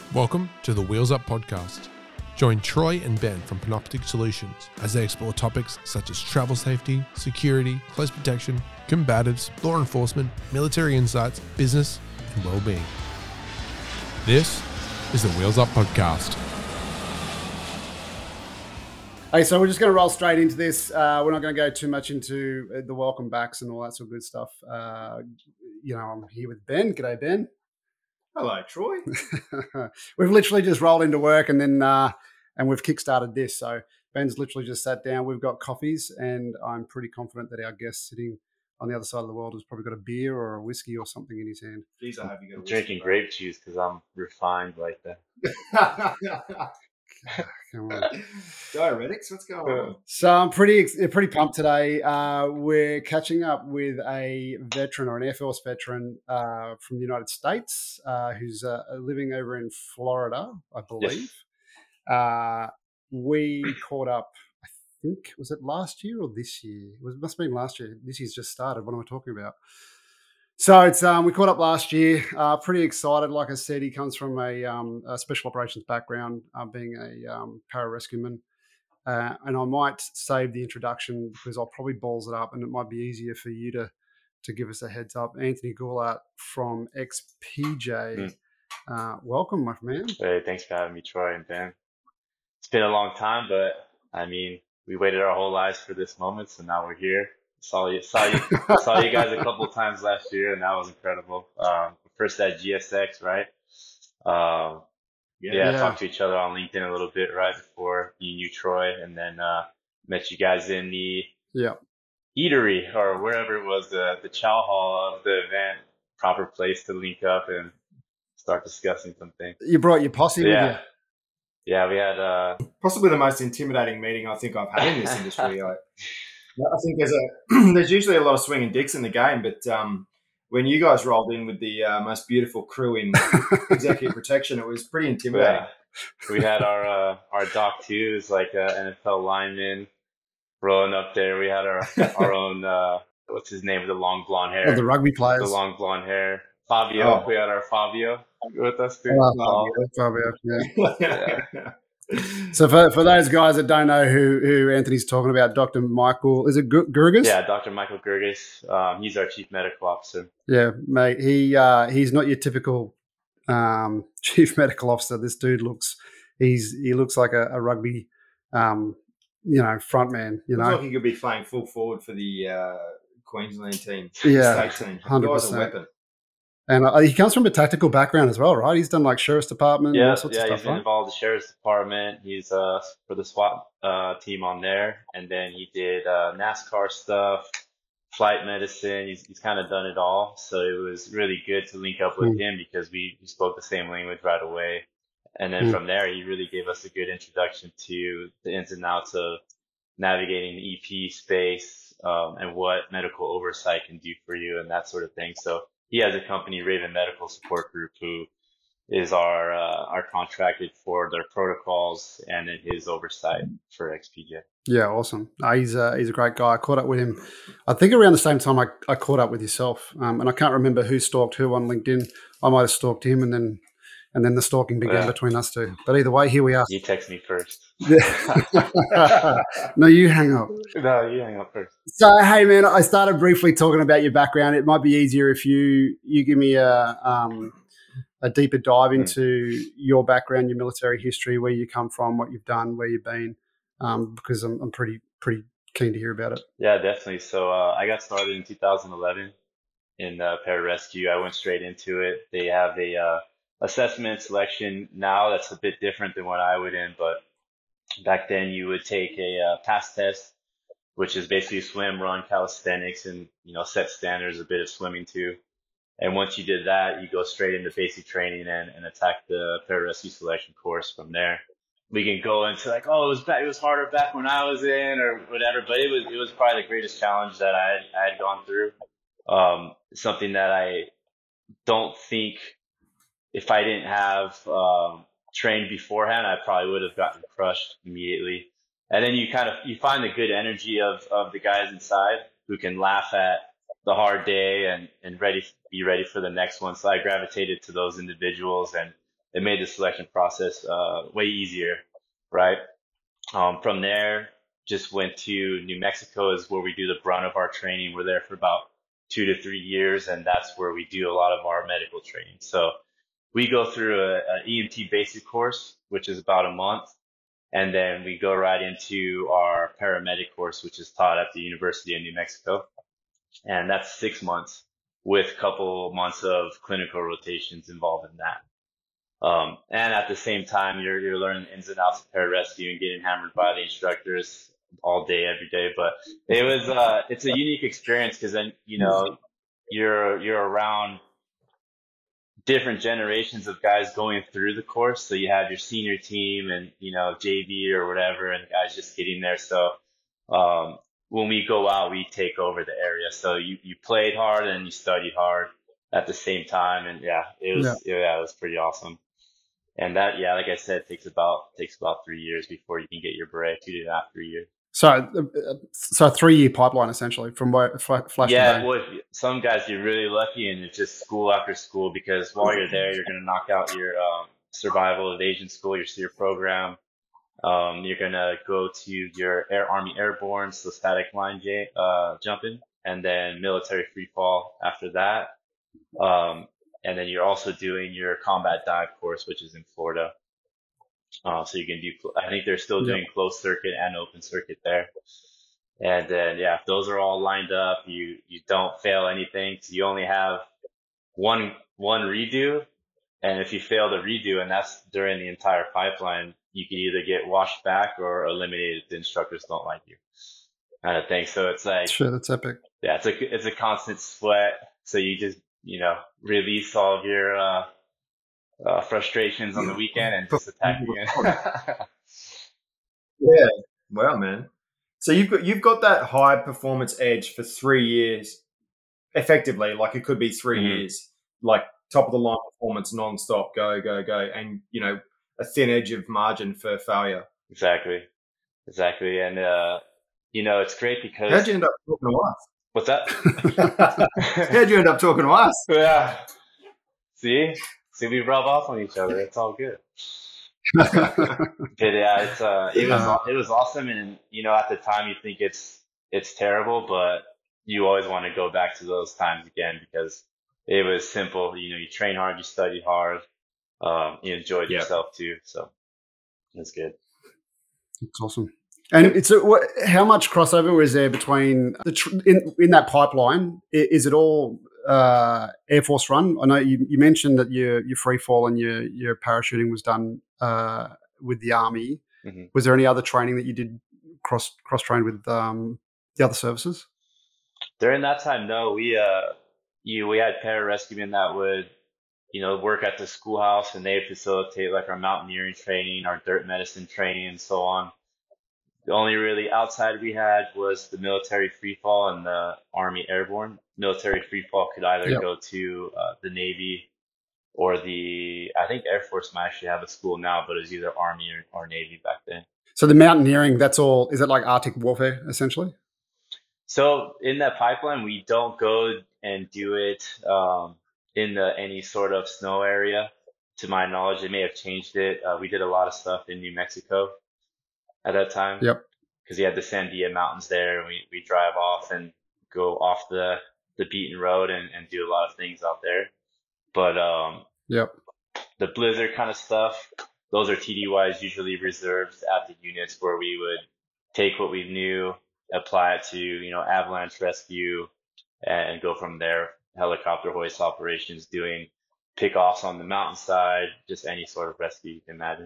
Welcome to the Wheels Up podcast. Join Troy and Ben from Panoptic Solutions as they explore topics such as travel safety, security, close protection, combatives, law enforcement, military insights, business, and well-being. This is the Wheels Up podcast. Hey, so we're just going to roll straight into this. We're not going to go too much into the welcome backs and all that sort of good stuff. I'm here with Ben. G'day, Ben. Hello, Troy. We've literally just rolled into work and then we've kickstarted this. So Ben's literally just sat down. We've got coffees, and I'm pretty confident that our guest sitting on the other side of the world has probably got a beer or a whiskey or something in his hand. Please, I have you got drinking grape juice because I'm refined like that. Come on. Diuretics, what's going on? So I'm pretty pumped today. We're catching up with a veteran or an Air Force veteran from the United States who's living over in Florida, I believe. Yes. We caught up, I think, was it last year or this year? It must have been last year. This year's just started. What am I talking about? So it's we caught up last year. Pretty excited. Like I said, he comes from a special operations background, being a pararescueman. And I might save the introduction because I'll probably balls it up, and it might be easier for you to give us a heads up. Anthony Goulart from XPJ. Welcome, my man. Hey, thanks for having me, Troy and Ben. It's been a long time, but I mean, we waited our whole lives for this moment, so now we're here. Saw you guys a couple of times last year, and that was incredible. First at GSX, right? Talked to each other on LinkedIn a little bit right before you knew Troy, and then met you guys in the eatery or wherever it was, the chow hall of the event. Proper place to link up and start discussing some things. You brought your posse with you? Yeah, we had possibly the most intimidating meeting I think I've had in this industry. I think there's usually a lot of swinging dicks in the game, but when you guys rolled in with the most beautiful crew in executive protection, it was pretty intimidating. Yeah. We had our Doc 2s, like NFL lineman, rolling up there. We had our own, what's his name, with the long blonde hair? Oh, the rugby players. The long blonde hair. Fabio. We had our Fabio with us too. Fabio, yeah. So for those guys that don't know who Anthony's talking about, Dr. Michael, is it Gerges? Yeah, Dr. Michael Gerges. He's our chief medical officer. Yeah, mate. He's not your typical chief medical officer. This dude looks like a rugby front man. Looks like he could be playing full forward for the Queensland team. Yeah, state team. 100%. Guy's a weapon. And he comes from a tactical background as well, right? He's done like sheriff's department and all sorts of stuff, he's been involved with the sheriff's department. He's for the SWAT team on there. And then he did NASCAR stuff, flight medicine. He's kind of done it all. So it was really good to link up with him because we spoke the same language right away. And then from there, he really gave us a good introduction to the ins and outs of navigating the EP space and what medical oversight can do for you and that sort of thing. So he has a company, Raven Medical Support Group, who is our contracted for their protocols and his oversight for XPJ. Yeah, awesome. He's a great guy. I caught up with him, I think around the same time I caught up with yourself, and I can't remember who stalked who on LinkedIn. I might have stalked him, and then the stalking began between us two. But either way, here we are. You text me first. No, you hang up. No, you hang up first. So, hey, man, I started briefly talking about your background. It might be easier if you give me a deeper dive into your background, your military history, where you come from, what you've done, where you've been, because I'm pretty keen to hear about it. Yeah, definitely. So I got started in 2011 in pararescue. I went straight into it. They have a assessment selection now that's a bit different than what I would in, but back then you would take a PASS test, which is basically swim, run, calisthenics, and set standards, a bit of swimming too. And once you did that, you go straight into basic training and attack the pararescue selection course from there. We can go into like, it was harder back when I was in or whatever, but it was probably the greatest challenge that I had gone through. Something that I don't think, if I didn't have trained beforehand, I probably would have gotten crushed immediately. And then you find the good energy of the guys inside who can laugh at the hard day and be ready for the next one. So I gravitated to those individuals, and it made the selection process way easier, right? From there, just went to New Mexico is where we do the brunt of our training. We're there for about 2 to 3 years, and that's where we do a lot of our medical training. So we go through an EMT basic course, which is about a month, and then we go right into our paramedic course, which is taught at the University of New Mexico, and that's 6 months with a couple months of clinical rotations involved in that. And at the same time, you're learning the ins and outs of pararescue and getting hammered by the instructors all day, every day. But it's a unique experience because then, you're around different generations of guys going through the course. So you have your senior team and, JV or whatever, and guys just getting there. So, when we go out, we take over the area. So you played hard and you studied hard at the same time. And it was pretty awesome. And that, like I said, takes about 3 years before you can get your beret, 2.5, 3 years. So a 3-year pipeline essentially from flash to bang. Well, some guys get really lucky and it's just school after school because while you're there, you're going to knock out your survival evasion school, your SEER program. You're going to go to your Army Airborne, so static line jumping, and then military free fall after that. And then you're also doing your combat dive course, which is in Florida. So you can do, I think they're still doing closed circuit and open circuit there. And then, if those are all lined up, you don't fail anything. So you only have one redo. And if you fail the redo, and that's during the entire pipeline, you can either get washed back or eliminated if the instructors don't like you, kind of thing. So it's like, sure, that's epic. Yeah, it's a constant sweat. So you just, release all of your frustrations on the weekend and just attack again. Yeah, wow, man. So you've got that high performance edge for 3 years, effectively. Like it could be 3 years, like top of the line performance, non-stop, go, and a thin edge of margin for failure. Exactly, and it's great because how'd you end up talking to us? What's that? How'd you end up talking to us? Yeah. See, we rub off on each other. It's all good. But it was awesome, and at the time you think it's terrible, but you always want to go back to those times again because it was simple. You train hard, you study hard, you enjoyed yourself too. So it's good. It's awesome. And how much crossover is there between in that pipeline? Is it all Air Force run? I know you mentioned that your free fall and your parachuting was done with the Army. Mm-hmm. Was there any other training that you did cross train with the other services? During that time, no. We had pararescuemen that would work at the schoolhouse, and they'd facilitate like our mountaineering training, our dirt medicine training, and so on. The only really outside we had was the military free fall and the Army Airborne. Military free fall could either go to the Navy or I think Air Force might actually have a school now, but it was either Army or Navy back then. So the mountaineering, that's all, is it like Arctic warfare essentially? So in that pipeline, we don't go and do it in any sort of snow area. To my knowledge, they may have changed it. We did a lot of stuff in New Mexico at that time. Yep. Because you had the Sandia Mountains there, and we drive off and go off the beaten road and do a lot of things out there. But the blizzard kind of stuff, those are TDYs usually reserved at the units where we would take what we knew, apply it to, avalanche rescue, and go from there. Helicopter hoist operations, doing pickoffs on the mountainside, just any sort of rescue you can imagine.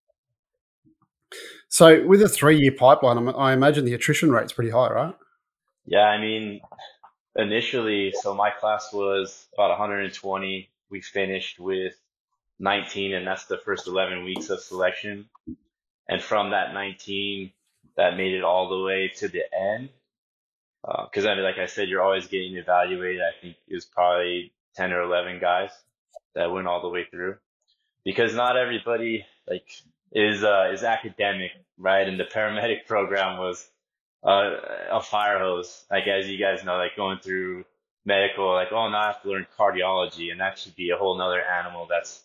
So with a 3-year pipeline, I imagine the attrition rate's pretty high, right? Yeah, I mean, initially, so my class was about 120. We finished with 19, and that's the first 11 weeks of selection. And from that 19, that made it all the way to the end. Because like I said, you're always getting evaluated. I think it was probably 10 or 11 guys that went all the way through. Because not everybody is academic, right? And the paramedic program was a fire hose. Like, as you guys know, going through medical, now I have to learn cardiology, and that should be a whole nother animal that's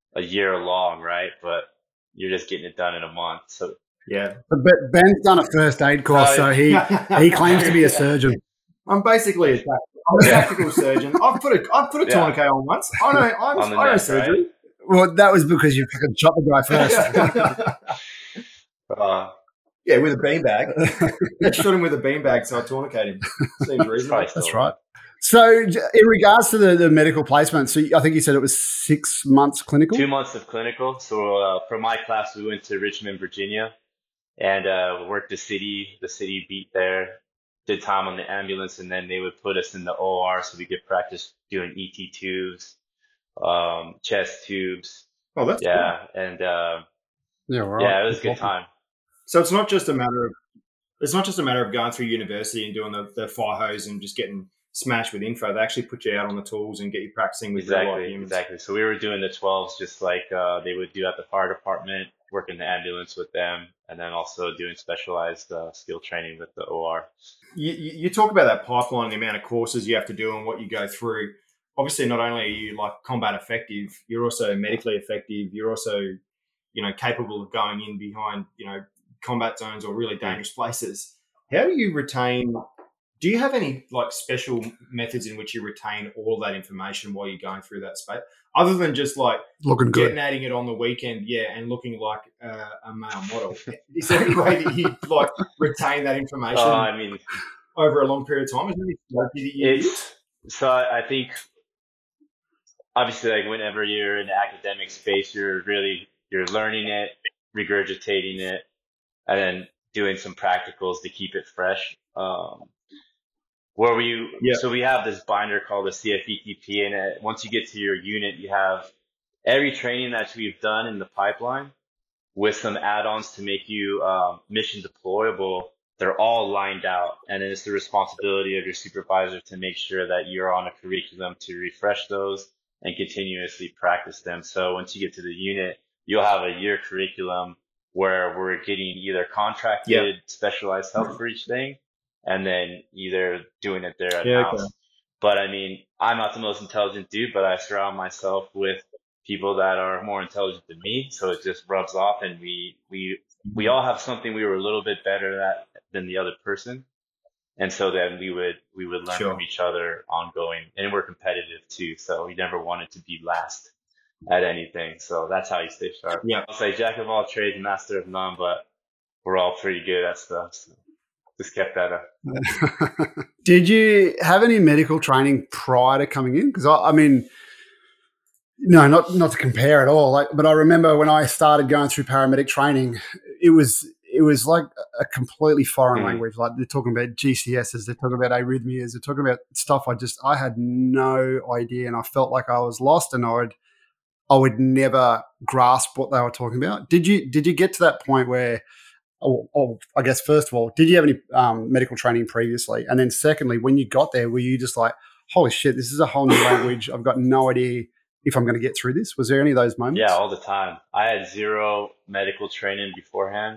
a year long, right? But you're just getting it done in a month. So Yeah. But Ben's done a first aid course, so he claims to be a surgeon. I'm basically I'm a tactical surgeon. I've put a tourniquet on once. I know surgery. Right? Well, that was because you fucking shot the guy first. Yeah, with a beanbag. I shot him with a beanbag, so I tourniqueted him. Seems reasonable. That's right. So, in regards to the medical placement, so I think you said it was 6 months clinical? 2 months of clinical. So for my class, we went to Richmond, Virginia, and worked the city beat there, did time on the ambulance, and then they would put us in the OR so we could practice doing ET tubes, chest tubes. Oh, that's cool. And it was a good time. So it's not just a matter of going through university and doing the fire hose and just getting smashed with info. They actually put you out on the tools and get you practicing with real life humans. Exactly. So we were doing the 12s just like they would do at the fire department, working the ambulance with them, and then also doing specialized skill training with the OR. You talk about that pipeline and the amount of courses you have to do and what you go through. Obviously, not only are you like combat effective, you're also medically effective. You're also, capable of going in behind, combat zones or really dangerous places. How do you retain? Do you have any like special methods in which you retain all that information while you're going through that space, other than just like looking good, detonating it on the weekend, and looking like a male model? Is there any way that you like retain that information? Over a long period of time, is there any strategy that you use? So I think obviously, like whenever you're in the academic space, you're learning it, regurgitating it, and then doing some practicals to keep it fresh. So we have this binder called the CFETP, and once you get to your unit, you have every training that we've done in the pipeline with some add-ons to make you mission deployable. They're all lined out, and then it's the responsibility of your supervisor to make sure that you're on a curriculum to refresh those and continuously practice them. So once you get to the unit, you'll have a year curriculum where we're getting either contracted specialized help for each thing, and then either doing it there at house. Okay. But I mean, I'm not the most intelligent dude, but I surround myself with people that are more intelligent than me, so it just rubs off, and we all have something we were a little bit better at than the other person, and so then we would learn from each other ongoing, and we're competitive too, so we never wanted to be last at anything. So that's how you stay sharp. Yeah, I'll say jack of all trades, master of none, but we're all pretty good at stuff. So just kept that up. Did you have any medical training prior to coming in? Because I mean, no, not to compare at all. But I remember when I started going through paramedic training, it was like a completely foreign language. Like they're talking about GCSs, they're talking about arrhythmias, they're talking about stuff I had no idea, and I felt like I was lost, and I would never grasp what they were talking about. Did you get to that point where? Or I guess first of all, did you have any medical training previously? And then secondly, when you got there, were you just like, holy shit, this is a whole new language. I've got no idea if I'm going to get through this. Was there any of those moments? Yeah, all the time. I had zero medical training beforehand.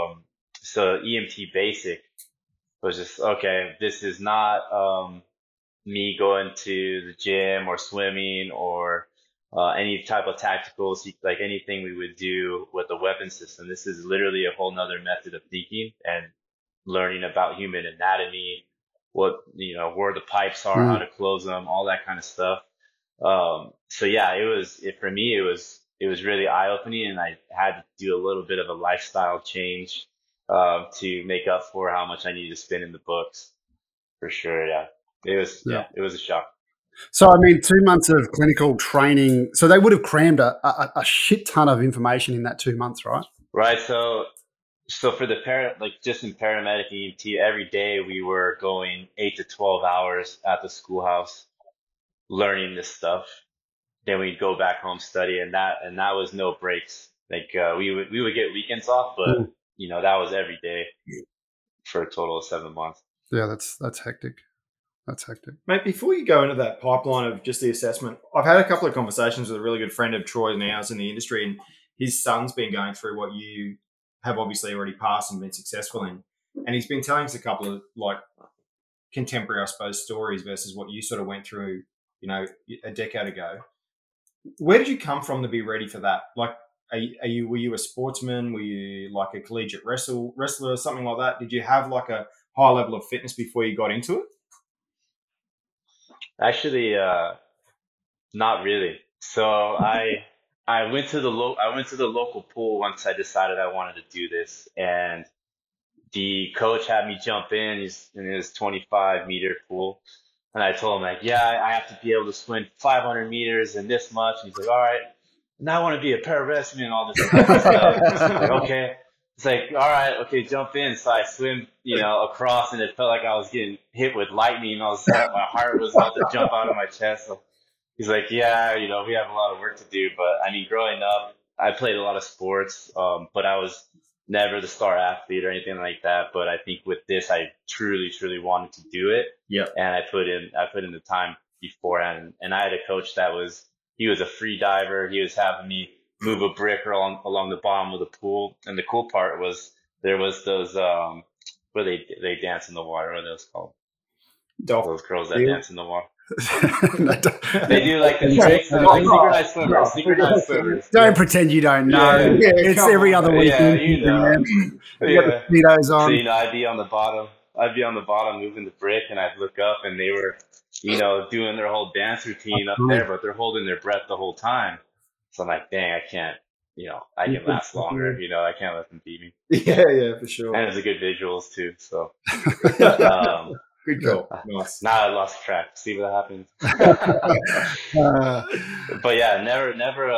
So EMT basic was just, okay, this is not me going to the gym or swimming or any type of tacticals, like anything we would do with the weapon system. This is literally a whole nother method of thinking and learning about human anatomy, where the pipes are, how to close them, all that kind of stuff. So yeah, for me, it was really eye opening, and I had to do a little bit of a lifestyle change, to make up for how much I needed to spend in the books, for sure. Yeah, it was a shock. So, I mean, 2 months of clinical training. So they would have crammed a shit ton of information in that 2 months, right? Right. So for the just in paramedic EMT, every day we were going 8 to 12 hours at the schoolhouse learning this stuff. Then we'd go back home, study, and that was no breaks. Like we would get weekends off, but that was every day for a total of 7 months. Yeah, that's hectic. That's hectic. Mate, before you go into that pipeline of just the assessment, I've had a couple of conversations with a really good friend of Troy now's in the industry, and his son's been going through what you have obviously already passed and been successful in. And he's been telling us a couple of like contemporary, I suppose, stories versus what you sort of went through, a decade ago. Where did you come from to be ready for that? Like, were you a sportsman? Were you like a collegiate wrestler or something like that? Did you have like a high level of fitness before you got into it? Actually, not really. So I went to the local pool once I decided I wanted to do this, and the coach had me jump in. He's in his 25-meter pool, and I told him like, yeah, I have to be able to swim 500 meters in this much. And he's like, all right, now I want to be a paravestment and all this stuff. I'm like, okay. It's like, all right, okay, jump in. So I swim, across, and it felt like I was getting hit with lightning. My heart was about to jump out of my chest. So he's like, yeah, we have a lot of work to do. But I mean, growing up, I played a lot of sports, but I was never the star athlete or anything like that. But I think with this, I truly, truly wanted to do it. Yeah. And I put in the time beforehand. And I had a coach he was a free diver. He was having me move a brick along the bottom of the pool. And the cool part was there was those, where they dance in the water. What are those called? Those girls that dance in the water. They do like the tricks, like synchronized swimmers. Don't pretend you don't know. Yeah, it's every other week. Yeah, you know. Yeah. Speedos So on. I'd be on the bottom moving the brick, and I'd look up, and they were, doing their whole dance routine up there, but they're holding their breath the whole time. So I'm like, dang, I can't, I can last longer. I can't let them beat me. Yeah, for sure. And it's a good visuals too. So. Good goal. Nice. Now I lost track. See what happens. But yeah, never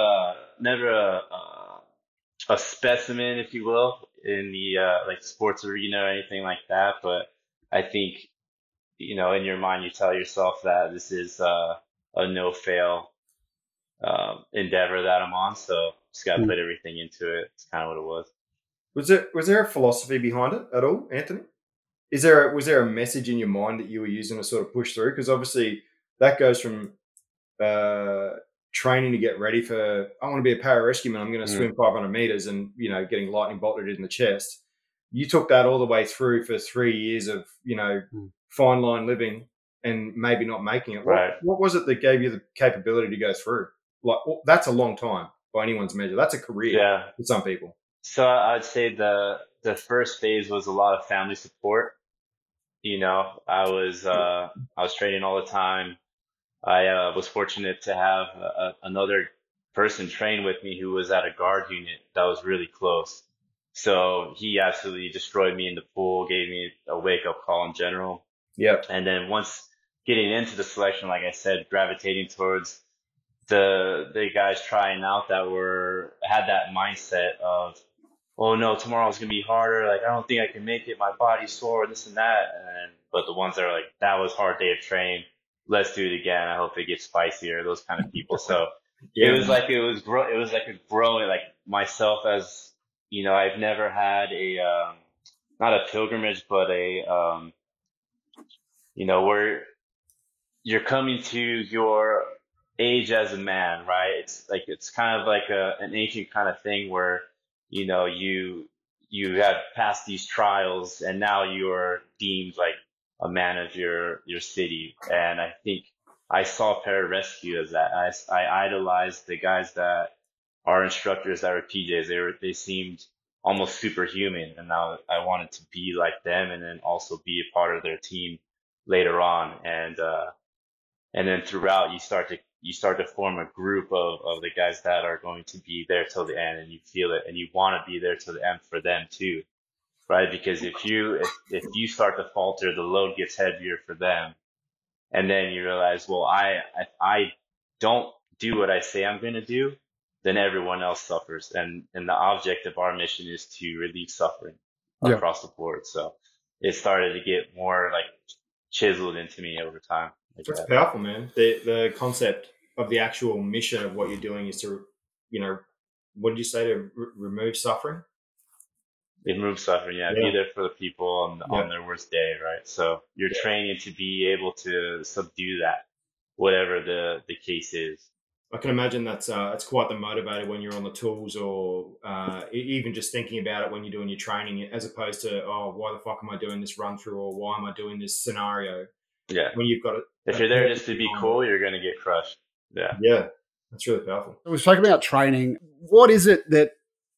a specimen, if you will, in the like sports arena or anything like that. But I think, in your mind, you tell yourself that this is a no fail endeavor that I'm on. So just got to put everything into it. It's kind of what it was. Was there a philosophy behind it at all, Anthony? Was there a message in your mind that you were using to sort of push through? Because obviously that goes from training to get ready for, I want to be a pararescueman, I'm going to swim 500 meters and, getting lightning bolted in the chest. You took that all the way through for 3 years of, fine line living and maybe not making it. Right. What was it that gave you the capability to go through? Like, that's a long time by anyone's measure. That's a career for some people. So I'd say the first phase was a lot of family support. I was training all the time. I was fortunate to have another person train with me who was at a guard unit that was really close. So he absolutely destroyed me in the pool, gave me a wake-up call in general. Yep. And then once getting into the selection, like I said, gravitating towards the guys trying out that had that mindset of, oh no, tomorrow's gonna be harder. Like, I don't think I can make it. My body's sore, this and that. But the ones that are like, that was a hard day of training. Let's do it again. I hope it gets spicier. Those kind of people. So it was like a growing, like myself as, I've never had not a pilgrimage, but where you're coming to your age as a man, right? It's kind of like an ancient kind of thing where, you have passed these trials and now you're deemed like a man of your city. And I think I saw pararescue as that. I idolized the guys that are instructors that were PJs. They seemed almost superhuman, and now I wanted to be like them and then also be a part of their team later on. And then throughout you start to form a group of the guys that are going to be there till the end, and you feel it and you want to be there till the end for them too, right? Because if you start to falter, the load gets heavier for them, and then you realize, well, I don't do what I say I'm going to do, then everyone else suffers, and the object of our mission is to relieve suffering across the board. So it started to get more like chiseled into me over time. That's powerful, man. The concept of the actual mission of what you're doing is to, what did you say, to remove suffering? Remove suffering, be there for the people on their worst day, right? So you're training to be able to subdue that, whatever the case is. I can imagine that's quite the motivator when you're on the tools, or even just thinking about it when you're doing your training, as opposed to, oh, why the fuck am I doing this run through, or why am I doing this scenario? Yeah. When you've got it. If you're there just to be cool, you're going to get crushed. Yeah. Yeah. That's really powerful. We're talking about training. What is it that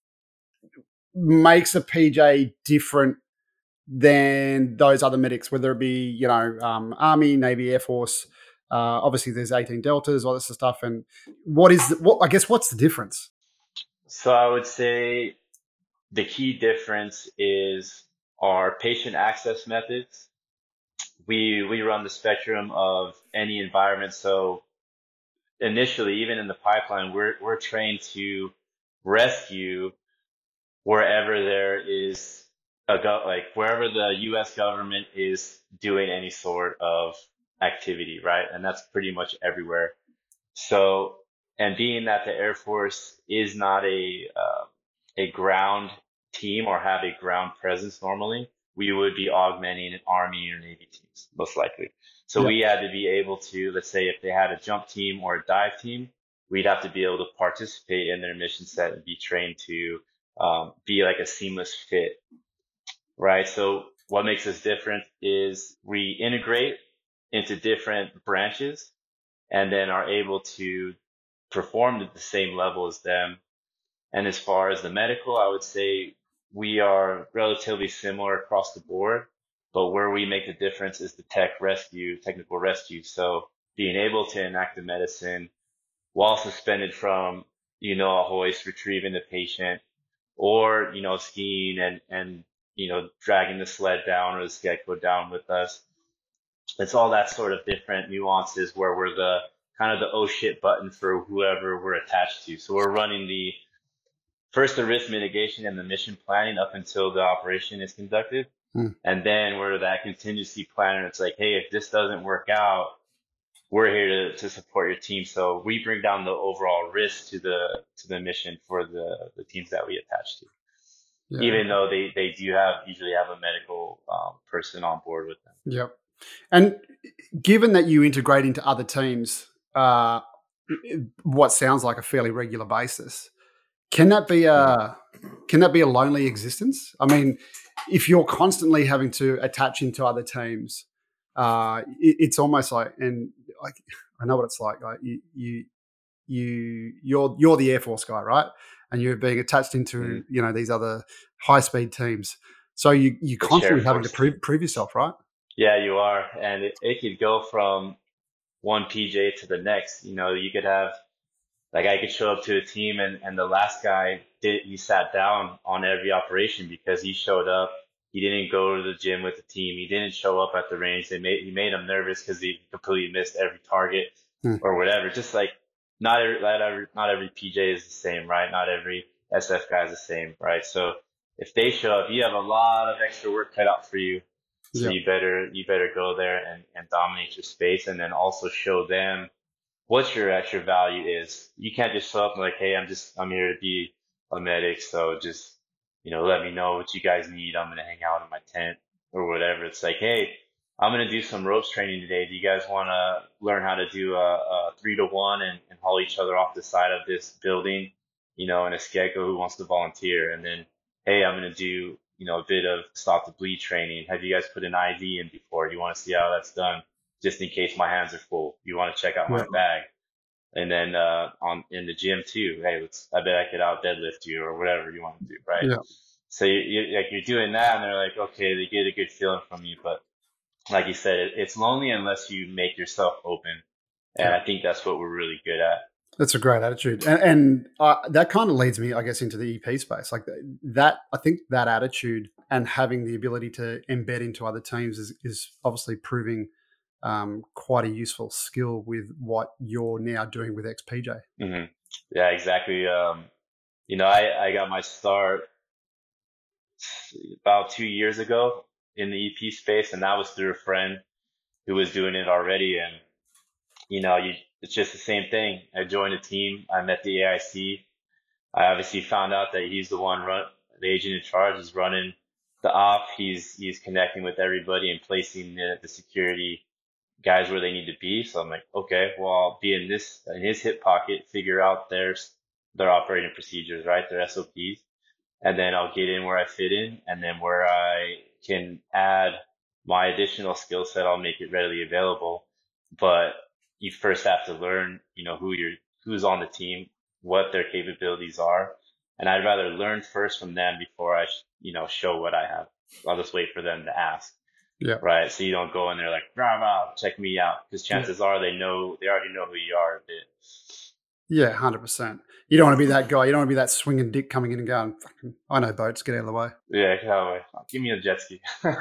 makes a PJ different than those other medics, whether it be, Army, Navy, Air Force? Obviously, there's 18 Deltas, all this stuff. And what's the difference? So I would say the key difference is our patient access methods. We run the spectrum of any environment. So initially, even in the pipeline, we're trained to rescue wherever there is wherever the U.S. government is doing any sort of activity, right? And that's pretty much everywhere. So, and being that the Air Force is not a ground team or have a ground presence normally, we would be augmenting Army or Navy teams, most likely. So Yeah. we had to be able to, let's say if they had a jump team or a dive team, we'd have to be able to participate in their mission set and be trained to be like a seamless fit, right? So what makes us different is we integrate into different branches and then are able to perform at the same level as them. And as far as the medical, I would say we are relatively similar across the board, but where we make the difference is the technical rescue. So being able to enact the medicine while suspended from, a hoist, retrieving the patient, or, skiing and, dragging the sled down or the scarecrow down with us. It's all that sort of different nuances where we're the kind of the oh shit button for whoever we're attached to. So we're running the risk mitigation and the mission planning up until the operation is conducted. And then we're that contingency planner. It's like, hey, if this doesn't work out, we're here to support your team. So we bring down the overall risk to the mission for the teams that we attach to. Yeah. Even though they do usually have a medical person on board with them. Yep. And given that you integrate into other teams, what sounds like a fairly regular basis, can that be a lonely existence? I mean, if you're constantly having to attach into other teams, it's almost like, and like I know what it's like. Like you're the Air Force guy, right? And you're being attached into these other high speed teams. So you constantly having to prove yourself, right? Yeah, you are, and it could go from one PJ to the next. You could have, like, I could show up to a team and the last guy he sat down on every operation because he showed up. He didn't go to the gym with the team. He didn't show up at the range. He made him nervous because he completely missed every target or whatever. Just like not every PJ is the same, right? Not every SF guy is the same, right? So if they show up, you have a lot of extra work cut out for you. So you better go there and dominate your space, and then also show them what your extra value is. You can't just show up and like, hey, I'm here to be a medic, so just let me know what you guys need. I'm gonna hang out in my tent or whatever. It's like, hey, I'm gonna do some ropes training today. Do you guys want to learn how to do a 3-to-1 and haul each other off the side of this building? In a Skeko who wants to volunteer, and then hey, I'm gonna do a bit of stop the bleed training. Have you guys put an IV in before? You want to see how that's done, just in case my hands are full. You want to check out my bag. And then in the gym too, hey, I bet I could out deadlift you or whatever you want to do, right? Yeah. So you're doing that, and they're like, okay, they get a good feeling from you. But like you said, it's lonely unless you make yourself open, and I think that's what we're really good at. That's a great attitude, and that kind of leads me, I guess, into the EP space. Like that, I think that attitude and having the ability to embed into other teams is obviously proving quite a useful skill with what you're now doing with XPJ. Mm-hmm. Yeah, exactly. I got my start about 2 years ago in the EP space, and that was through a friend who was doing it already, and it's just the same thing. I joined a team. I met the AIC. I obviously found out that he's the the agent in charge is running the op. He's connecting with everybody and placing the security guys where they need to be. So I'm like, okay, well, I'll be in his hip pocket, figure out their operating procedures, right? Their SOPs. And then I'll get in where I fit in, and then where I can add my additional skill set, I'll make it readily available. But you first have to learn, who who's on the team, what their capabilities are, and I'd rather learn first from them before I show what I have. I'll just wait for them to ask. Yeah. Right. So you don't go in there like, rah, rah, check me out. Because chances are they already know who you are a bit. Yeah, 100%. You don't want to be that guy. You don't want to be that swinging dick coming in and going, fucking, I know boats, get out of the way. Yeah, give me a jet ski.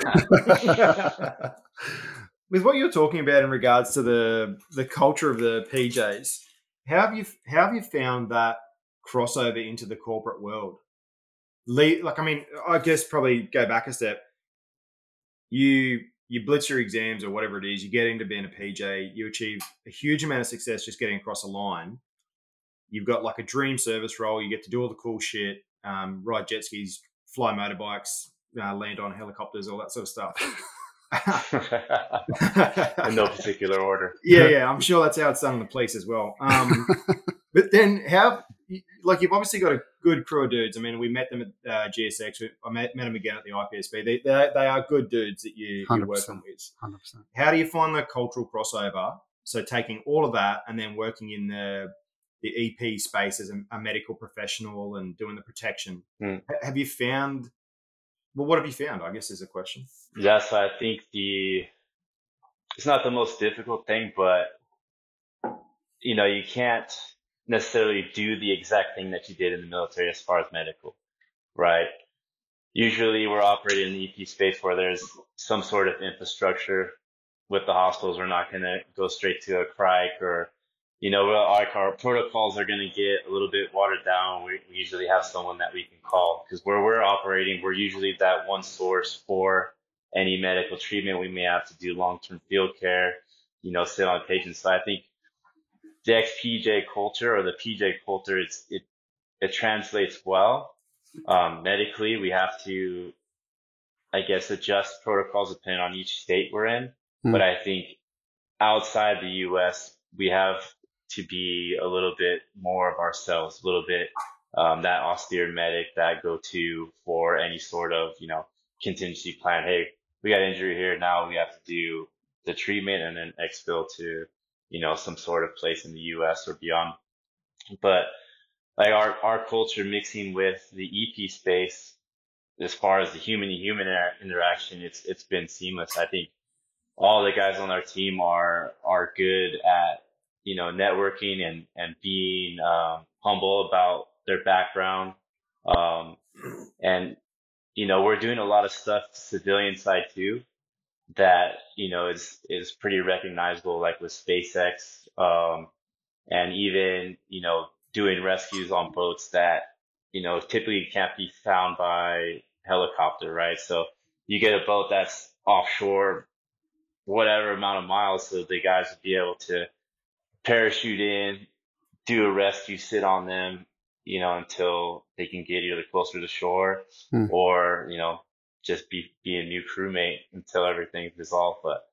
With what you're talking about in regards to the culture of the PJs, how have you found that crossover into the corporate world? I guess probably go back a step. You blitz your exams or whatever it is, you get into being a PJ, you achieve a huge amount of success just getting across a line. You've got like a dream service role. You get to do all the cool shit, ride jet skis, fly motorbikes, land on helicopters, all that sort of stuff. In no particular order. Yeah, I'm sure that's how it's done in the police as well. But then you've obviously got a good crew of dudes. I mean, we met them at GSX. I met them again at the IPSB. They are good dudes that you're working with. 100%. How do you find the cultural crossover? So taking all of that and then working in the EP space as a medical professional and doing the protection. Have you found? Well, what have you found? I guess is a question. Yeah, so I think it's not the most difficult thing, but you can't necessarily do the exact thing that you did in the military as far as medical, right? Usually we're operating in the EP space where there's some sort of infrastructure with the hospitals. We're not going to go straight to a crike or, our protocols are going to get a little bit watered down. We usually have someone that we can call because where we're operating, we're usually that one source for any medical treatment. We may have to do long-term field care, sit on patients. So I think the ex-PJ culture or the PJ culture, it translates well. Medically, we have to, I guess, adjust protocols depending on each state we're in. But I think outside the U.S., we have to be a little bit more of ourselves, a little bit that austere medic, that go-to for any sort of, contingency plan. Hey, we got injury here. Now we have to do the treatment and then exfil to, some sort of place in the U.S. or beyond. But like our culture mixing with the EP space, as far as the human-to-human interaction, it's been seamless. I think all the guys on our team are good at, networking and being humble about their background. And, we're doing a lot of stuff civilian side too that, is pretty recognizable, like with SpaceX, and even, doing rescues on boats that, typically can't be found by helicopter, right? So you get a boat that's offshore, whatever amount of miles, so the guys would be able to parachute in, do a rescue, sit on them, until they can get either closer to shore or, just be a new crewmate until everything's resolved. But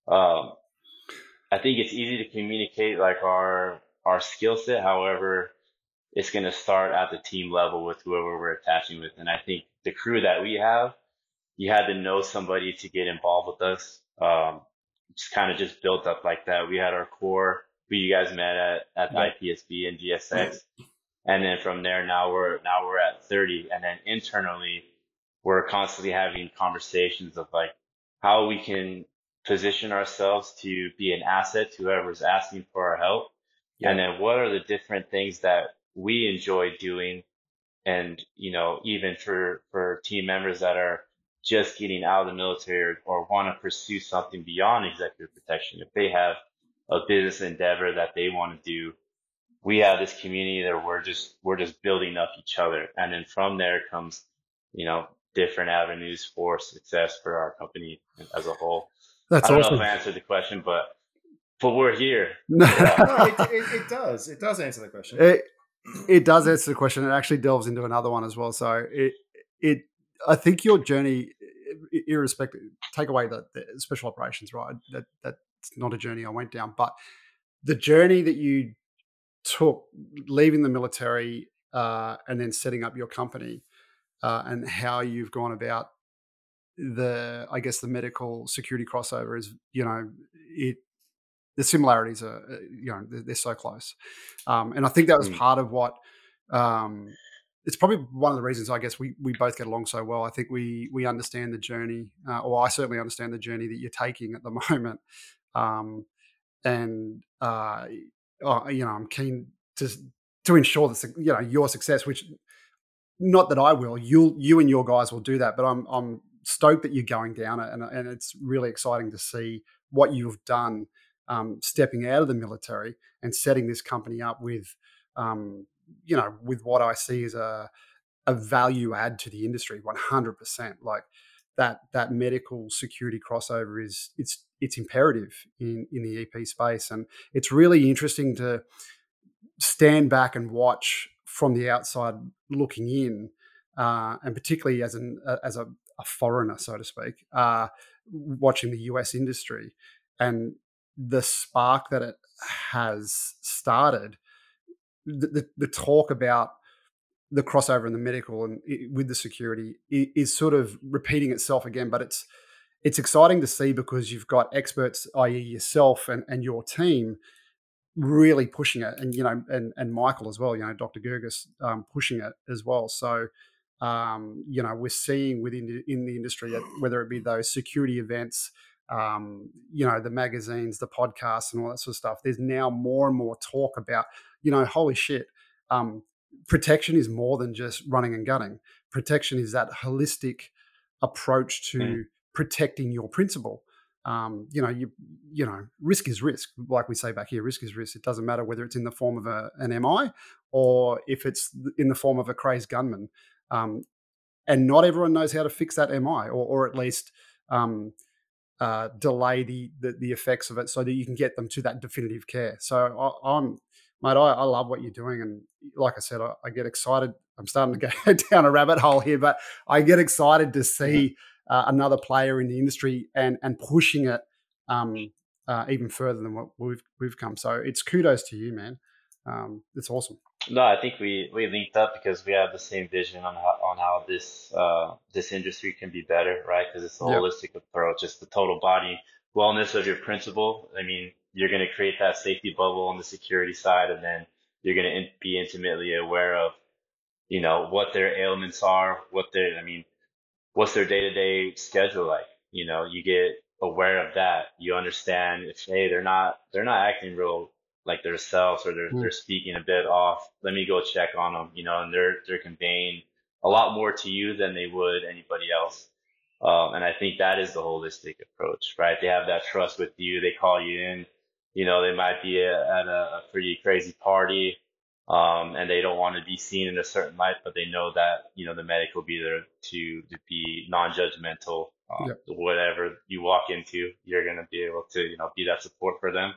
I think it's easy to communicate like our skill set. However, it's going to start at the team level with whoever we're attaching with. And I think the crew that we have, you had to know somebody to get involved with us. Just kind of just built up like that. We had our core, who you guys met at the IPSB and GSX. And then from there, now we're at 30. And then internally, we're constantly having conversations of like how we can position ourselves to be an asset to whoever's asking for our help. And then what are the different things that we enjoy doing? And, even for team members that are just getting out of the military or want to pursue something beyond executive protection, if they have a business endeavor that they want to do, we have this community that we're just building up each other. And then from there comes, different avenues for success for our company as a whole. That's I don't awesome. know if I answered the question, but we're here. No, it does. It does answer the question. It does answer the question. It actually delves into another one as well. So I think your journey, irrespective, take away the special operations, right? That's not a journey I went down, but the journey that you took, leaving the military and then setting up your company, and how you've gone about the medical security crossover is, the similarities are, they're so close. And I think that was part of what, it's probably one of the reasons I guess we both get along so well. I think we understand the journey, or I certainly understand the journey that you're taking at the moment. And I'm keen to ensure that your success, which not that I will, you and your guys will do that, but I'm stoked that you're going down it, and it's really exciting to see what you've done, stepping out of the military and setting this company up with, with what I see as a value add to the industry, 100%. Like that medical security crossover it's imperative in the EP space, and it's really interesting to stand back and watch from the outside looking in, and particularly as a foreigner, so to speak, watching the US industry and the spark that it has started. The talk about the crossover in the medical and with the security is sort of repeating itself again, but it's exciting to see because you've got experts, i.e. yourself and your team, really pushing it, and and Michael as well, Dr. Gergis, pushing it as well. So we're seeing in the industry, whether it be those security events, the magazines, the podcasts, and all that sort of stuff. There's now more and more talk about, holy shit, protection is more than just running and gunning. Protection is that holistic approach to protecting your principal. Risk is risk. Like we say back here, risk is risk. It doesn't matter whether it's in the form of an MI or if it's in the form of a crazed gunman. And not everyone knows how to fix that MI, or at least delay the effects of it so that you can get them to that definitive care. So I love what you're doing, and like I said, I get excited. I'm starting to go down a rabbit hole here, but I get excited to see another player in the industry and pushing it even further than what we've come. So it's kudos to you, man. It's awesome. No, I think we linked up because we have the same vision on how this industry can be better, right? Because it's a holistic approach. It's the total body wellness of your principal. I mean, you're going to create that safety bubble on the security side, and then you're going to be intimately aware of, what their ailments are, what's their day-to-day schedule like. You get aware of that. You understand if, hey, they're not acting real like themselves, or they're speaking a bit off. Let me go check on them, and they're conveying a lot more to you than they would anybody else. And I think that is the holistic approach, right? They have that trust with you. They call you in. They might be at a pretty crazy party, and they don't want to be seen in a certain light, but they know that, the medic will be there to be non-judgmental. Whatever you walk into, you're going to be able to, be that support for them.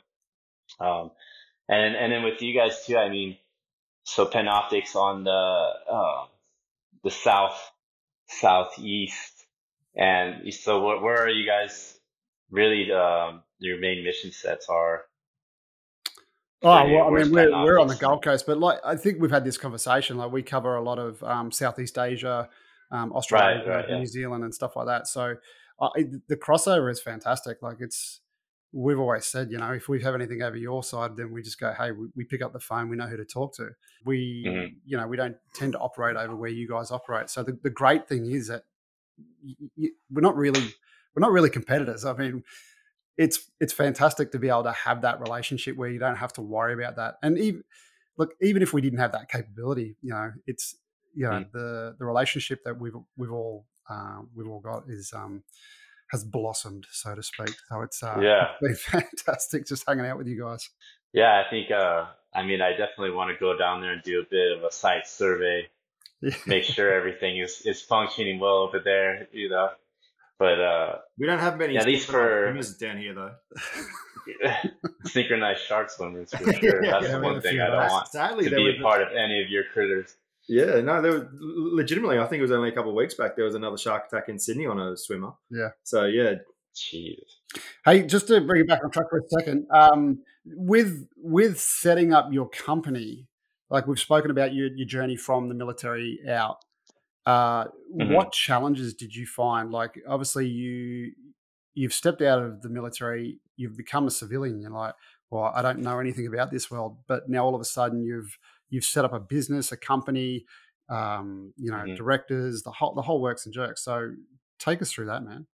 And then with you guys too, I mean, so Panoptix on the southeast, and so where are you guys really, your main mission sets are? Oh, well, I mean, we're on the Gold Coast, but like, I think we've had this conversation. Like, we cover a lot of Southeast Asia, Australia, New Zealand, and stuff like that. So the crossover is fantastic. Like, we've always said, if we have anything over your side, then we just go, hey, we pick up the phone, we know who to talk to. We, we don't tend to operate over where you guys operate. So the great thing is that we're not really competitors. I mean, it's fantastic to be able to have that relationship where you don't have to worry about that. And even if we didn't have that capability, it's the relationship that we've all got is has blossomed, so to speak. So it's been fantastic just hanging out with you guys. Yeah, I think I definitely want to go down there and do a bit of a site survey, make sure everything is functioning well over there, But we don't have many, at least for swimmers down here, though. Synchronized shark swimmers, for sure. That's the one thing I don't want to be a part of any of your critters. Yeah, no, there was, legitimately, I think it was only a couple of weeks back, there was another shark attack in Sydney on a swimmer. Yeah. So, yeah. Jeez. Hey, just to bring it back on track for a second, with setting up your company, like we've spoken about your journey from the military out, what challenges did you find? Like, obviously you've stepped out of the military you've become a civilian. You're like, well, I don't know anything about this world, but now all of a sudden you've set up a business, a company, directors, the whole works and jerks. So take us through that, man.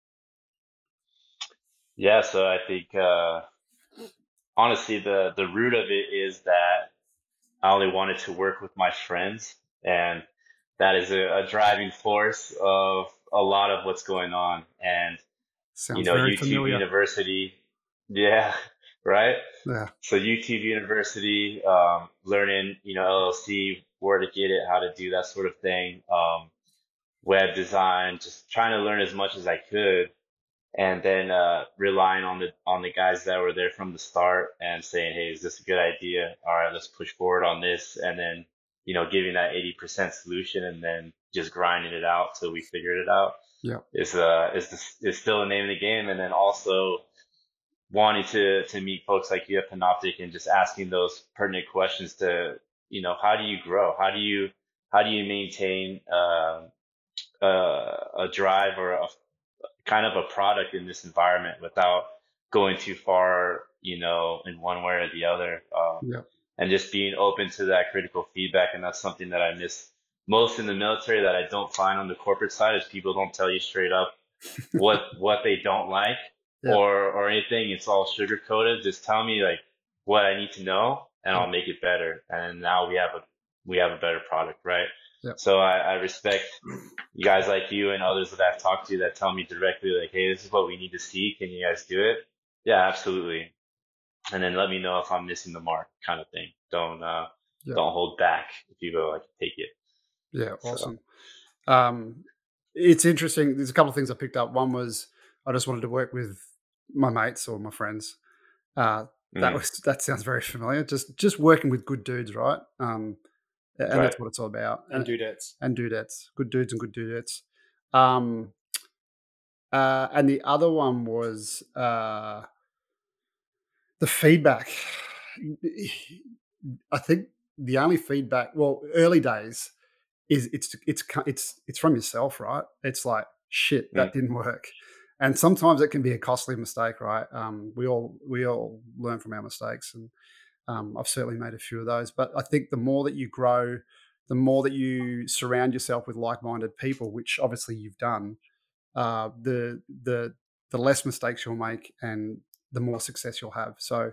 Yeah, so I think honestly the root of it is that I only wanted to work with my friends, and that is a driving force of a lot of what's going on. And Sounds very YouTube familiar. University, yeah, right. Yeah. So YouTube University, learning, LLC, where to get it, how to do that sort of thing, web design, just trying to learn as much as I could, and then relying on the guys that were there from the start and saying, hey, is this a good idea? All right, let's push forward on this, and then giving that 80% solution, and then just grinding it out till we figured it out. Yeah. Is still the name of the game, and then also wanting to meet folks like you at Panoptic and just asking those pertinent questions to, how do you grow? How do you maintain a drive or a kind of a product in this environment without going too far, in one way or the other, Yeah. and just being open to that critical feedback. And that's something that I miss most in the military that I don't find on the corporate side, is people don't tell you straight up what they don't like. Yeah. or anything. It's all sugar coated. Just tell me like what I need to know, and I'll make it better. And now we have a better product, right? Yeah. So I respect you guys like you and others that I've talked to that tell me directly like, hey, this is what we need to see. Can you guys do it? Yeah, absolutely. And then let me know if I'm missing the mark, kind of thing. Don't hold back. If you go, like, take it. Yeah, awesome. It's interesting. There's a couple of things I picked up. One was I just wanted to work with my mates or my friends. That sounds very familiar. Just working with good dudes, right? And Right. that's what it's all about. And dudettes. Good dudes and good dudettes. And the other one was the feedback. I think the only feedback, well, early days, is it's from yourself, right? It's like, shit, that didn't work, and sometimes it can be a costly mistake, right? We all learn from our mistakes, and I've certainly made a few of those. But I think the more that you grow, the more that you surround yourself with like-minded people, which obviously you've done, the less mistakes you'll make, and the more success you'll have. So,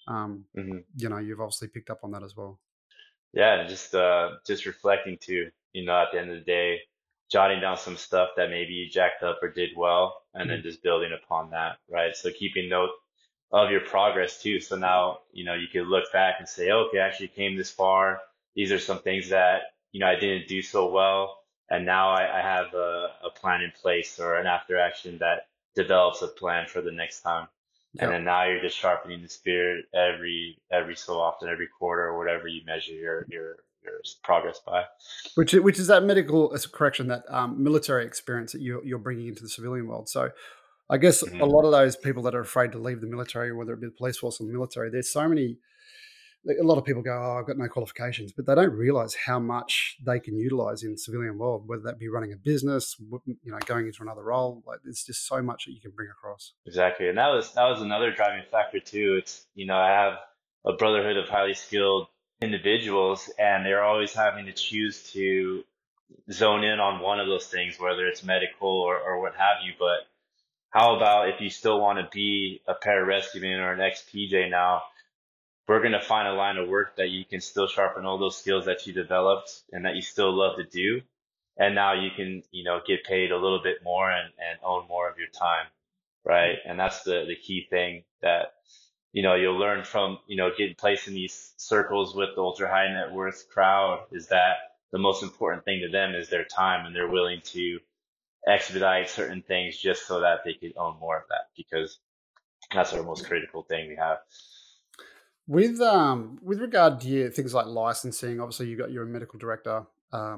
you've obviously picked up on that as well. Yeah, and just reflecting too, at the end of the day, jotting down some stuff that maybe you jacked up or did well, and then just building upon that, right? So keeping note of your progress too. So now, you could look back and say, okay, I actually came this far. These are some things that, I didn't do so well. And now I have a plan in place, or an after action that develops a plan for the next time. Yep. And then now you're just sharpening the spear every so often, every quarter, or whatever you measure your progress by. Which is that medical correction, that military experience that you're bringing into the civilian world. So I guess a lot of those people that are afraid to leave the military, whether it be the police force or the military, there's so many. A lot of people go, "Oh, I've got no qualifications," but they don't realize how much they can utilize in the civilian world, whether that be running a business, going into another role. Like, there's just so much that you can bring across. Exactly, and that was another driving factor too. It's I have a brotherhood of highly skilled individuals, and they're always having to choose to zone in on one of those things, whether it's medical or what have you. But how about if you still want to be a pararescueman or an ex-PJ now? We're going to find a line of work that you can still sharpen all those skills that you developed and that you still love to do. And now you can, get paid a little bit more and own more of your time. Right. And that's the key thing that, you'll learn from, getting placed in these circles with the ultra high net worth crowd, is that the most important thing to them is their time, and they're willing to expedite certain things just so that they could own more of that, because that's our most critical thing we have. With regard to things like licensing, obviously you're a medical director. How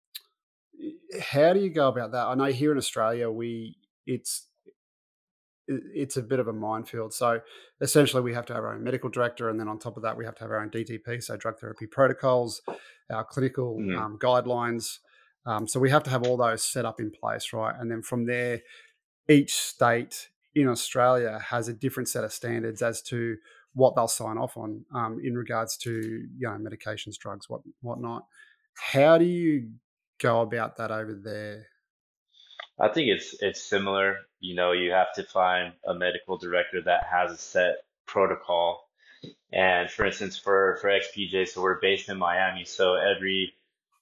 do you go about that? I know here in Australia it's a bit of a minefield. So essentially we have to have our own medical director, and then on top of that we have to have our own DTP, so drug therapy protocols, our clinical guidelines. So we have to have all those set up in place, right? And then from there, each state in Australia has a different set of standards as to what they'll sign off on in regards to medications, drugs, whatnot. How do you go about that over there? I think it's similar. You have to find a medical director that has a set protocol. And for instance, for XPJ, so we're based in Miami, so every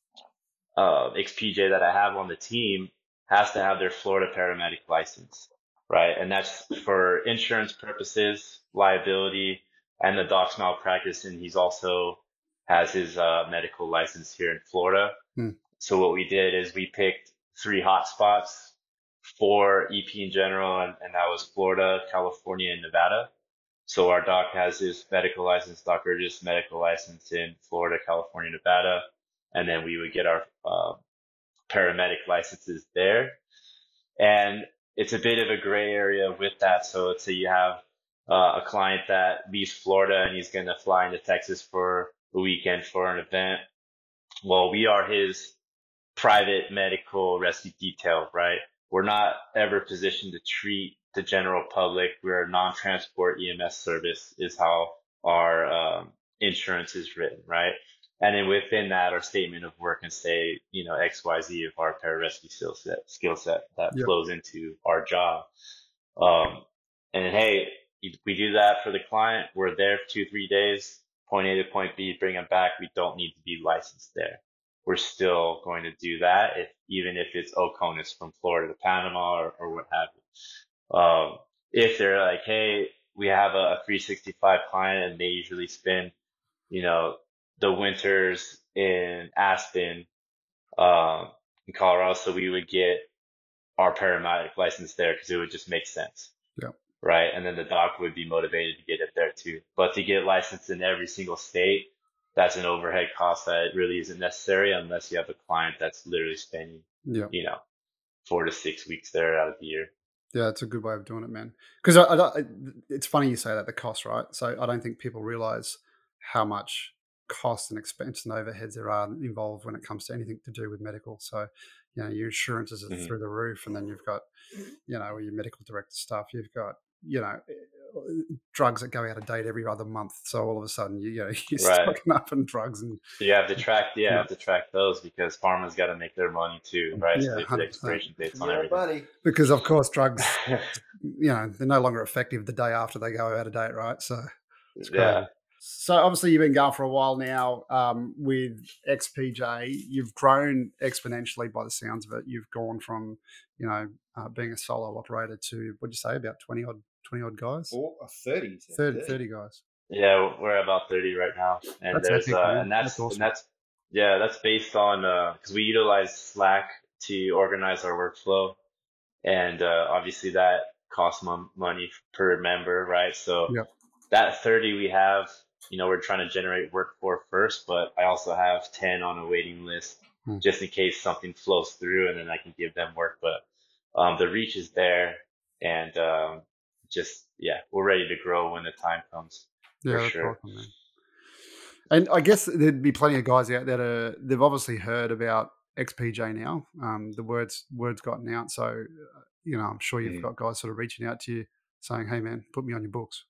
XPJ that I have on the team has to have their Florida paramedic license, right? And that's for insurance purposes, liability, and the doc's malpractice. And he's also has his medical license here in Florida. So what we did is we picked 3 hotspots for EP in general, and that was Florida, California, and Nevada. So our doc has his medical license, Doc Burgess medical license in Florida, California, Nevada, and then we would get our paramedic licenses there. And it's a bit of a gray area with that. So let's say you have a client that leaves Florida and he's going to fly into Texas for a weekend for an event. Well, we are his private medical rescue detail, right? We're not ever positioned to treat the general public. We're a non-transport EMS service is how our insurance is written, right? And then within that, our statement of work can say, XYZ of our pararescue skill set that flows into our job. And hey, we do that for the client. We're there for 2-3 days, point A to point B, bring them back. We don't need to be licensed there. We're still going to do that, even if it's OCONUS from Florida to Panama or what have you. If they're like, hey, we have a 365 client and they usually spend, the winters in Aspen, in Colorado, so we would get our paramedic license there because it would just make sense. Yeah. Right. And then the doc would be motivated to get it there too. But to get licensed in every single state, that's an overhead cost that really isn't necessary unless you have a client that's literally spending, 4 to 6 weeks there out of the year. Yeah, it's a good way of doing it, man. Because it's funny you say that, the cost, right? So I don't think people realize how much cost and expense and overheads there are involved when it comes to anything to do with medical. So, your insurances are through the roof, and then you've got, your medical director stuff. You've got, drugs that go out of date every other month. So all of a sudden, you're stocking up on drugs, and so you have to track, have to track those because pharma's got to make their money too, right? Yeah, so they put expiration dates on everything. Buddy. Because of course, drugs, they're no longer effective the day after they go out of date, right? So it's crazy. Yeah. So obviously you've been going for a while now with XPJ. You've grown exponentially by the sounds of it. You've gone from, being a solo operator to, what'd you say, about 20 odd guys? 30. 30 guys. Yeah, we're about 30 right now. And That's there's epic, man. and that's That's awesome. and that's based on because we utilize Slack to organize our workflow. And obviously that costs money per member, right? So that 30 we have, we're trying to generate work for first, but I also have 10 on a waiting list just in case something flows through and then I can give them work. But the reach is there, and we're ready to grow when the time comes. Yeah, for sure. Awesome, man. And I guess there'd be plenty of guys out there they've obviously heard about XPJ now. The word's gotten out, so I'm sure you've got guys sort of reaching out to you saying, "Hey, man, put me on your books."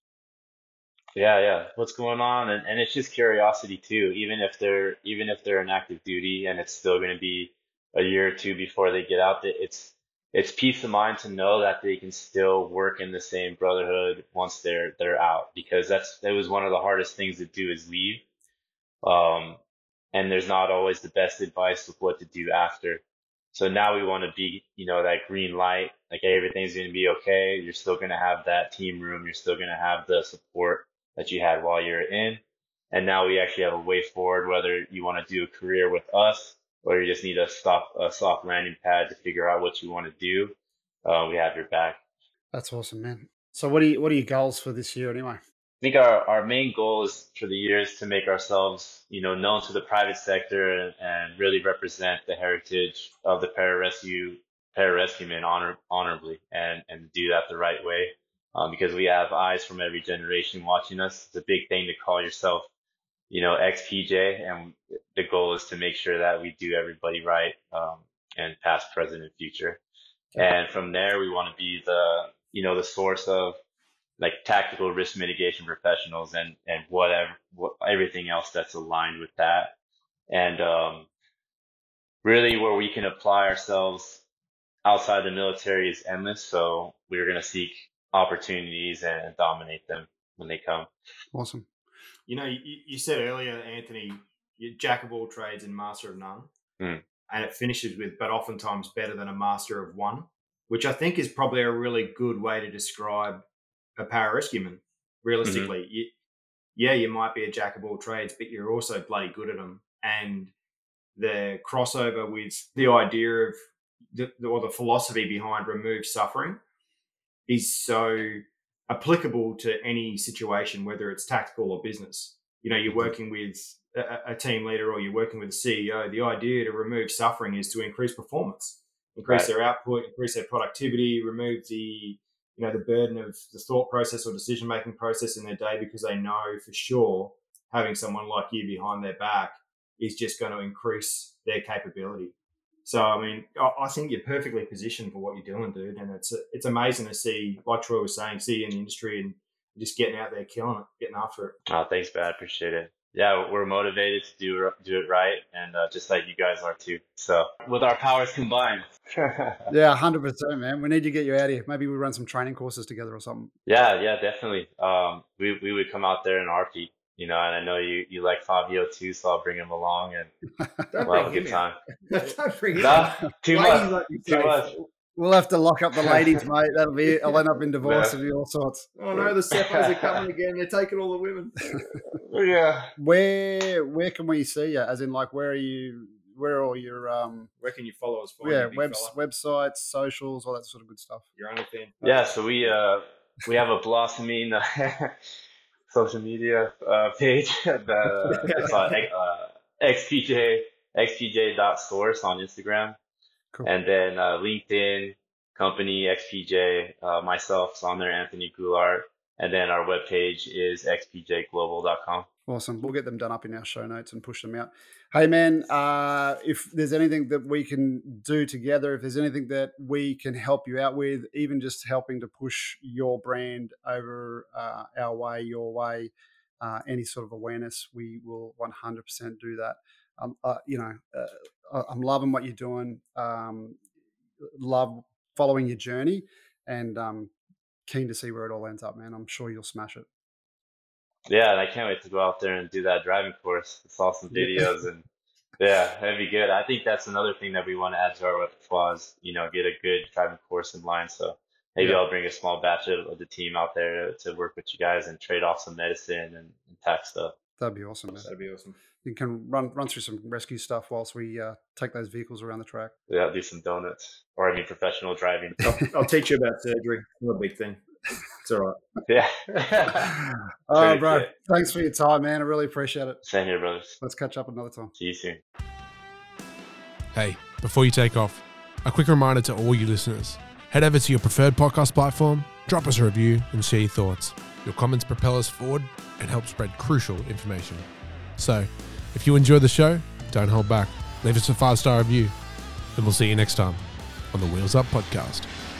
Yeah. What's going on? And it's just curiosity too. Even if they're in active duty and it's still going to be a year or two before they get out, it's peace of mind to know that they can still work in the same brotherhood once they're out, because that was one of the hardest things to do is leave. And there's not always the best advice of what to do after. So now we want to be, that green light, like everything's going to be okay. You're still going to have that team room. You're still going to have the support that you had while you're in. And now we actually have a way forward, whether you want to do a career with us or you just need a soft landing pad to figure out what you want to do. We have your back. That's awesome, man. So what are your goals for this year anyway? I think our main goal is for the year is to make ourselves, known to the private sector and really represent the heritage of the pararescuemen honorably and do that the right way. Because we have eyes from every generation watching us. It's a big thing to call yourself, XPJ, and the goal is to make sure that we do everybody right, and past, present, and future. And from there, we want to be the source of like tactical risk mitigation professionals and everything else that's aligned with that. And really where we can apply ourselves outside the military is endless. So we're going to seek opportunities and dominate them when they come. Awesome. You said earlier, Anthony, you're jack of all trades and master of none. And it finishes with, but oftentimes better than a master of one, which I think is probably a really good way to describe a pararescueman. Realistically, you might be a jack of all trades, but you're also bloody good at them. And the crossover with the idea of the philosophy behind remove suffering is so applicable to any situation, whether it's tactical or business. You're working with a team leader or you're working with a CEO. The idea to remove suffering is to increase performance, increase their output, increase their productivity, remove the burden of the thought process or decision-making process in their day, because they know for sure having someone like you behind their back is just going to increase their capability. So, I mean, I think you're perfectly positioned for what you're doing, dude. And it's amazing to see, like Troy was saying, see you in the industry and just getting out there, killing it, getting after it. Oh, thanks, man. I appreciate it. Yeah, we're motivated to do it right, and just like you guys are too. So with our powers combined. Yeah, 100%, man. We need to get you out of here. Maybe we run some training courses together or something. Yeah, definitely. We would come out there in a heartbeat, and I know you like Fabio too, so I'll bring him along and we'll have a good time. Don't bring him Too much. Too much. We'll have to lock up the ladies, mate. That'll be it. I'll end up in divorce and all sorts. Oh no, the Cephos are coming again. They're taking all the women. Yeah. Where can we see you? As in, like, where are you? Where are all your where can you follow us? Websites, socials, all that sort of good stuff. Your own fan. Yeah, so we have a blossoming social media page. It's on xpj.source on Instagram. Cool. And then LinkedIn, company, XPJ, myself is on there, Anthony Goulart. And then our webpage is xpjglobal.com. Awesome. We'll get them done up in our show notes and push them out. Hey, man, if there's anything that we can do together, if there's anything that we can help you out with, even just helping to push your brand over our way, your way, any sort of awareness, we will 100% do that. I'm loving what you're doing. Love following your journey, and keen to see where it all ends up, man. I'm sure you'll smash it. Yeah, and I can't wait to go out there and do that driving course. I saw some videos, and yeah, that'd be good. I think that's another thing that we want to add to our repertoire is, get a good driving course in line. So maybe I'll bring a small batch of the team out there to work with you guys and trade off some medicine and tech stuff. That'd be awesome, man. That'd be awesome. You can run through some rescue stuff whilst we take those vehicles around the track. Yeah, do some donuts. Or professional driving. I'll teach you about surgery. Not a big thing. It's all right. Yeah. All right, bro. Thanks for your time, man. I really appreciate it. Same here, brothers. Let's catch up another time. See you soon. Hey, before you take off, a quick reminder to all you listeners. Head over to your preferred podcast platform, drop us a review, and share your thoughts. Your comments propel us forward and help spread crucial information. So, if you enjoy the show, don't hold back. Leave us a 5-star review, and we'll see you next time on the Wheels Up Podcast.